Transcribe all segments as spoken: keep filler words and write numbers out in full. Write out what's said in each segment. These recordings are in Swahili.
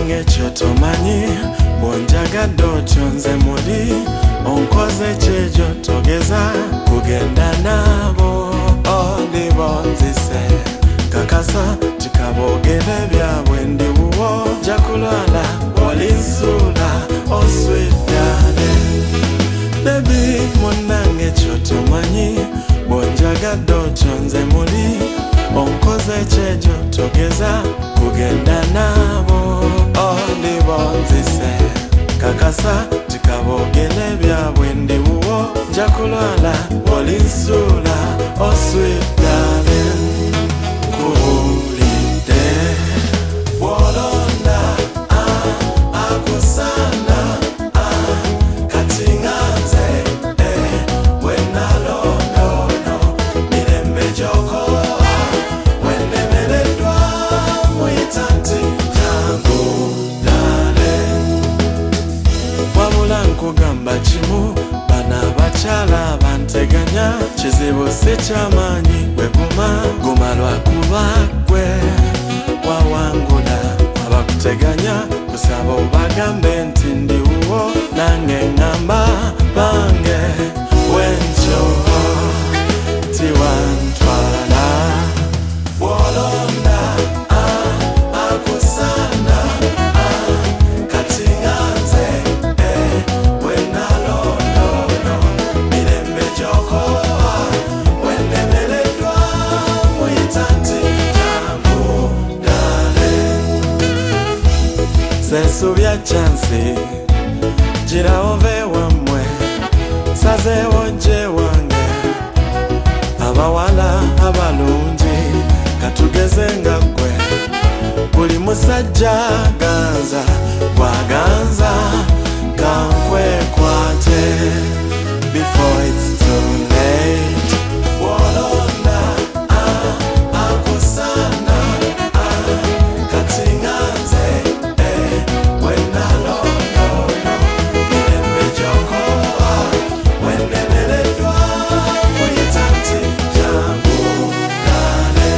Munange chotomanyi Bonjagadde otyo nze muli onkoze kyejo togeza kugenda nabo oli bonzise kakasa tikabogere byabwe ndi buwo jakulwala olinsuula oswedane baby munange chotomanyi bonjagadde otyo nze muli onkoze kyejo togeza kugenda nabo oli bonzise kakasa tikabogere byabwe ndi buwo jakulwala olinsuula oswedane kuwulidde bwolonda ah, akusana ah, kati nganze eh, bwenalondono mirembe gy'okola wennemereddwa muyita nti jangu dale wabula nkugamba kimu bana abakyala banteganya kizibu si kyamaanyi gwe guma guma lwakuba gwe wawangula abakuteganya kusaba obagambe nti ndi wuwo nange ngamba bange wenkyo tiwantwala bwolonda ah, akusana ah, kati nganze eh, bwenalondono mirembe gy'okola wennemereddwa muyita nti jangu dale sensubya chansi gira ove wamwe sazeewo gye wange abawala abalungi katugeze nga gwe buli musajja ganza bwaganza kankwekwate before it's too late bwolonda ah, akusana ah, kati nganze eh, bwenalondono mirembe gy'okola wennemereddwa muyita nti jangu dale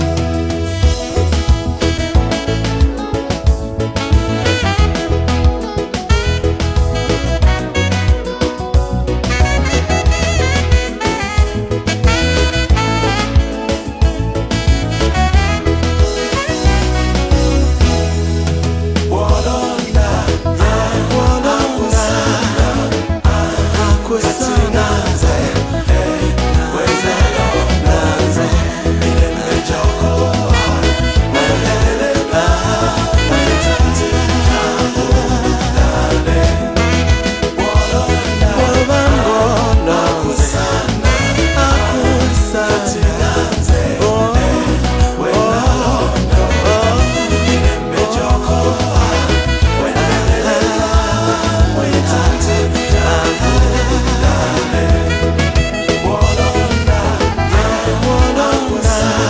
bwolonda ah, akusana ah, kati nganze eh, bwenalondono mirembe gy'okola wennemereddwa muyita nti jangu dale bwolonda bwolonda akusana akusana kati nganze eh, bwenalondono mirembe gy'okola wennemereddwa muyita nti jangu dale bwolonda akusana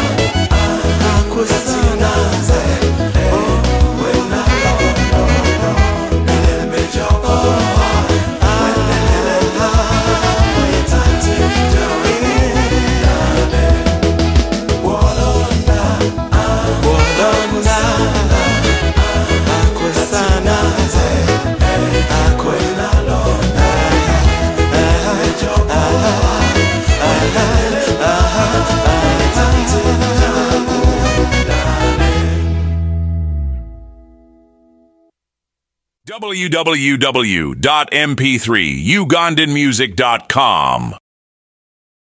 kati nganze eh, bwenalondono mirembe gy'okola wennemereddwa muyita nti jangu dale bwolonda bwolonda akusana akwenalonda mirembe gy'okola muyita nti jangu dale w w w dot m p three ugandan music dot com